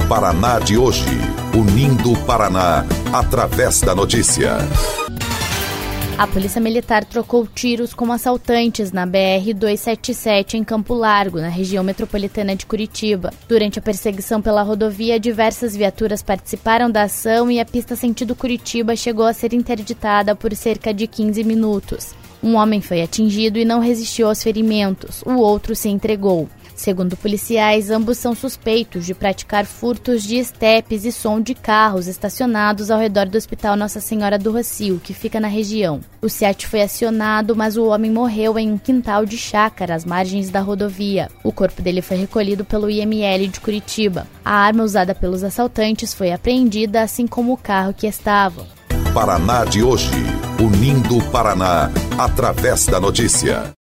Paraná de hoje, unindo o Paraná através da notícia. A Polícia Militar trocou tiros com assaltantes na BR-277 em Campo Largo, na região metropolitana de Curitiba. Durante a perseguição pela rodovia, diversas viaturas participaram da ação e a pista sentido Curitiba chegou a ser interditada por cerca de 15 minutos. Um homem foi atingido e não resistiu aos ferimentos, o outro se entregou. Segundo policiais, ambos são suspeitos de praticar furtos de estepes e som de carros estacionados ao redor do Hospital Nossa Senhora do Rocio, que fica na região. O SEAT foi acionado, mas o homem morreu em um quintal de chácara às margens da rodovia. O corpo dele foi recolhido pelo IML de Curitiba. A arma usada pelos assaltantes foi apreendida, assim como o carro que estavam. Paraná de hoje, unindo o Paraná através da notícia.